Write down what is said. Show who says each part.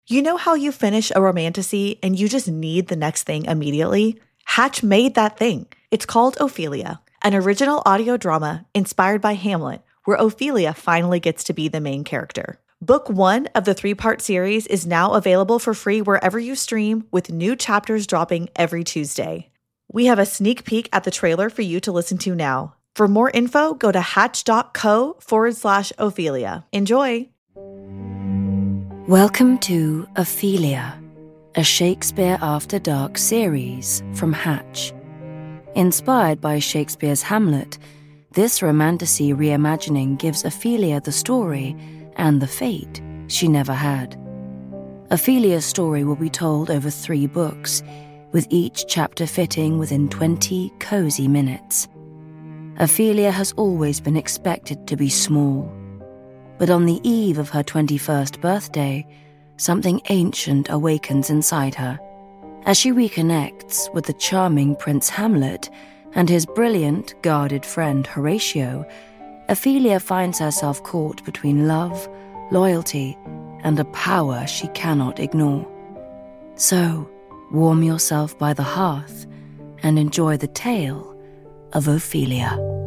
Speaker 1: You know how you finish a romantasy and you just need the next thing immediately? Hatch made that thing. It's called Ophelia, an original audio drama inspired by Hamlet, where Ophelia finally gets to be the main character. Book 1 of the 3-part series is now available for free wherever you stream, with new chapters dropping every Tuesday. We have a sneak peek at the trailer for you to listen to now. For more info, go to hatch.co/Ophelia. Enjoy!
Speaker 2: Welcome to Ophelia, a Shakespeare After Dark series from Hatch. Inspired by Shakespeare's Hamlet, this romantasy reimagining gives Ophelia the story and the fate she never had. Ophelia's story will be told over 3 books, with each chapter fitting within 20 cozy minutes. Ophelia has always been expected to be small, but on the eve of her 21st birthday, something ancient awakens inside her. As she reconnects with the charming Prince Hamlet and his brilliant, guarded friend Horatio, Ophelia finds herself caught between love, loyalty, and a power she cannot ignore. So, warm yourself by the hearth and enjoy the tale of Ophelia.